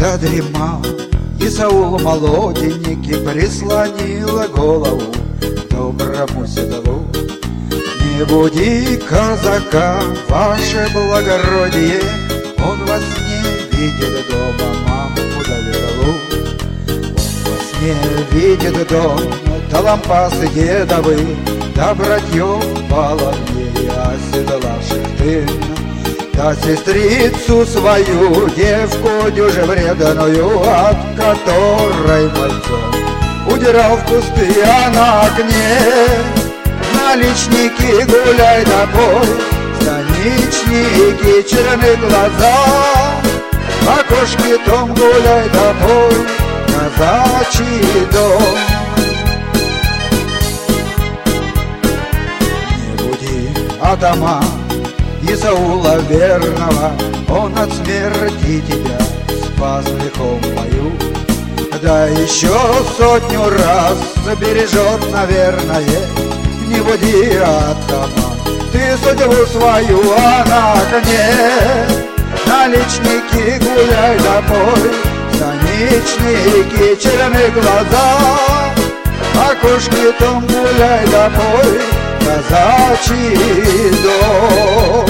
задремал Исаул молоденький, прислонила голову к доброму седлу. Не буди казака, ваше благородие, он вас не видит дома, мамку да верлу. Он вас не видит дом, да лампасы дедовы, да братьев половнее оседлавших тын. Да сестрицу свою, девку дюже вредную, от которой мальцом удирал в кусты, она к ней. Наличники гуляй да пой, станичники черные глаза, в окошке том гуляй да пой, казачий дом. Не буди атаман Исаула верного, он от смерти тебя спас в лихом бою. Да еще сотню раз забережет, наверное, не буди атаман, ты судьбу свою, она к ней. Наличники гуляй да пой, станичники черные глаза, в окошке том гуляй да пой, казачий дом.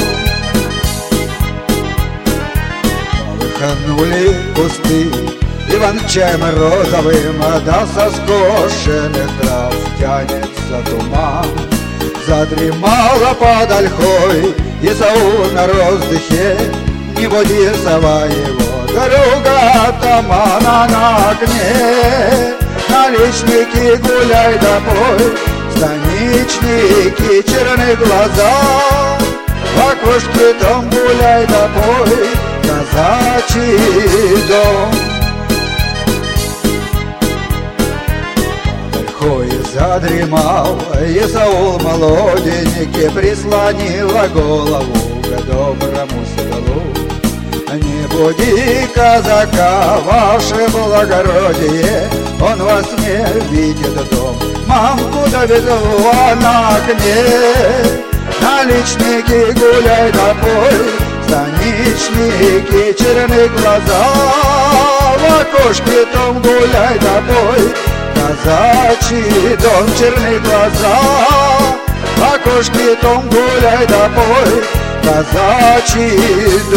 Полыханули кусты иван-чаем розовым, да со скошенных трав тянется туман. Задремала под ольхой Исаул на роздыхе, не буди сова его, дорога атаман, она к ней. Наличники гуляй да пой, станичники черные глаза, в окошке том гуляй да пой, казачий дом. Под ольхой задремал Исаул молоденький, прислонила голову к доброму седлу. Не буди казака, ваше благородие, он вас не видит дом, мамку довезу, она к ней. Наличники гуляй да пой, станичники черные глаза, в окошке том гуляй да пой, казачий дом. Черные глаза, в окошке том гуляй да пой, казачий